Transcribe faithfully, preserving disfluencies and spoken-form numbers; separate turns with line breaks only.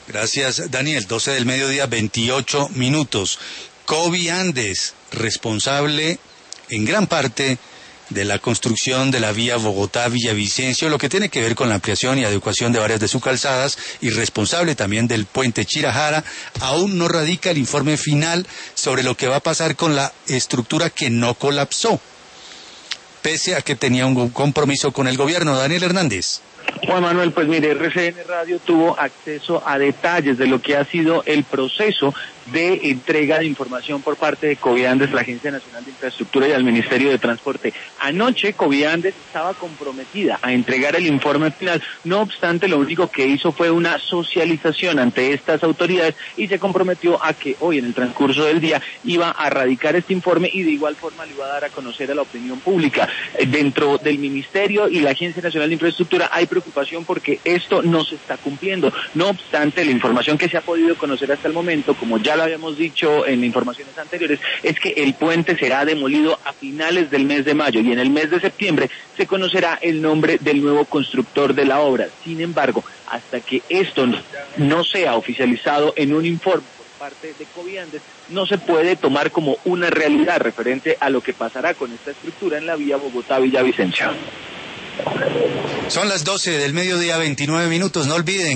Gracias, Daniel. doce del mediodía, veintiocho minutos. Covi Andes, responsable en gran parte de la construcción de la vía Bogotá-Villavicencio, lo que tiene que ver con la ampliación y adecuación de varias de sus calzadas, y responsable también del puente Chirajara, aún no radica el informe final sobre lo que va a pasar con la estructura que no colapsó, pese a que tenía un compromiso con el gobierno. Daniel Hernández.
Juan Manuel, pues mire, R C N Radio tuvo acceso a detalles de lo que ha sido el proceso de entrega de información por parte de Coviandes, la Agencia Nacional de Infraestructura y al Ministerio de Transporte. Anoche Coviandes estaba comprometida a entregar el informe final, no obstante lo único que hizo fue una socialización ante estas autoridades y se comprometió a que hoy en el transcurso del día iba a radicar este informe y de igual forma le iba a dar a conocer a la opinión pública. Dentro del Ministerio y la Agencia Nacional de Infraestructura hay preocupación porque esto no se está cumpliendo. No obstante, la información que se ha podido conocer hasta el momento, como ya lo habíamos dicho en informaciones anteriores, es que el puente será demolido a finales del mes de mayo y en el mes de septiembre se conocerá el nombre del nuevo constructor de la obra. Sin embargo, hasta que esto no sea oficializado en un informe por parte de Coviandes, no se puede tomar como una realidad referente a lo que pasará con esta estructura en la vía Bogotá-Villavicencio.
Son las doce del mediodía, veintinueve minutos. No olviden